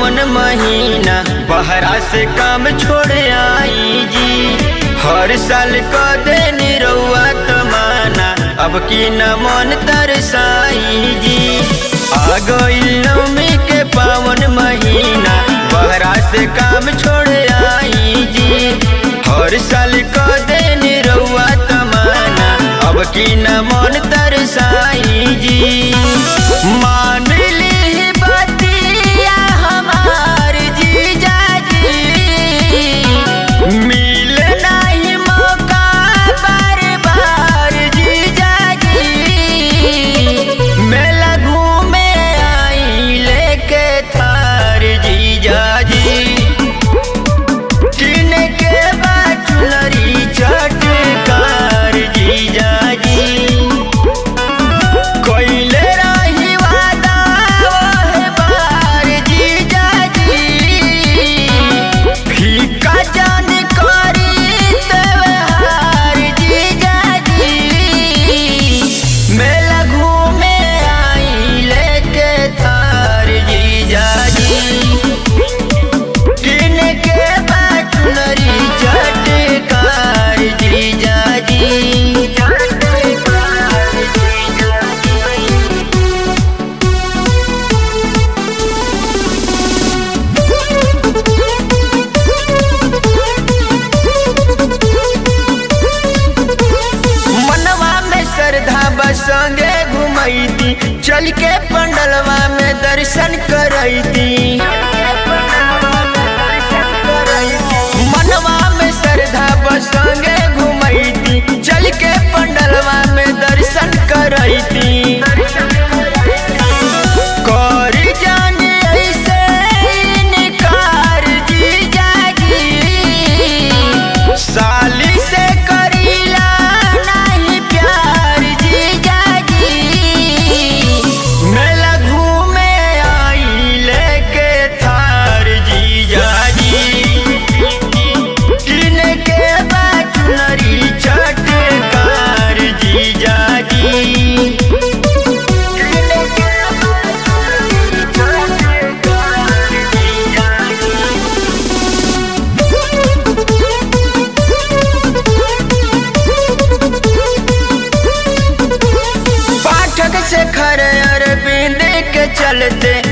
पावन महीना बहरा से काम छोड़ आई जी। हर साल क देनी रउआ तमाना अब की न मन तरसाई जी। आ गइल नवमी के पावन महीना बहरा से काम छोड़ आई जी। हर साल क देनी रउआ तमाना अब की न मन तरसाई जी। मान ली बतिया हमार जीजा जी, मिल नहीं मौका बार बार जीजा जी। मेला घूमे आई लेके थार जीजा जी। किन के बाद चुनरी चटकार जीजा जी। कोइले रही वादा ओहे बार जीजा जी। फीका जान करी त्योहार जीजा जी। मेला घूमे आई लेके थार जीजा जी। किन के बाद चुनरी चटकार जीजा जी। मनवा में श्रद्धा बसंगे घुमैती, चल के पंडलवा में दर्शन करैती। मनवा में श्रद्धा बसंगे घुमैती, चल के पंडलवा में दर्शन करैती। कर जाने ऐसे इनकार जीजा जी। साली से करीला नहीं प्यार जीजा जी। मेला घूमे आई लेके थार जीजा जी। किन के बाद चुनरी चटकार जीजा जी। किन के बाद चुनरी चटकार जीजा जी। पाठक से खरे अरविंद के चलते